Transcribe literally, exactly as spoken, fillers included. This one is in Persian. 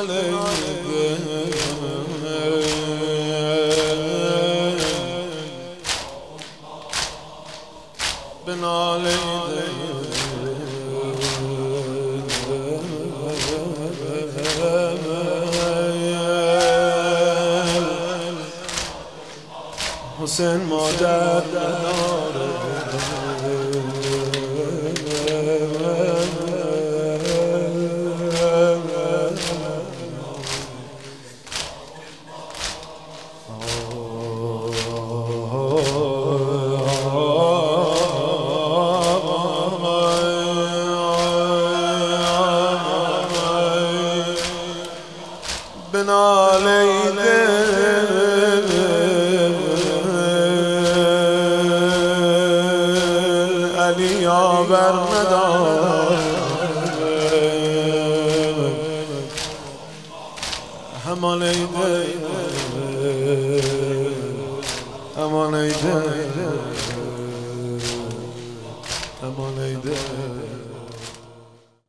علیده بن علیده حسین مادر نداره بن علیده علی آور نداره همان ایده همان ایده همان ایده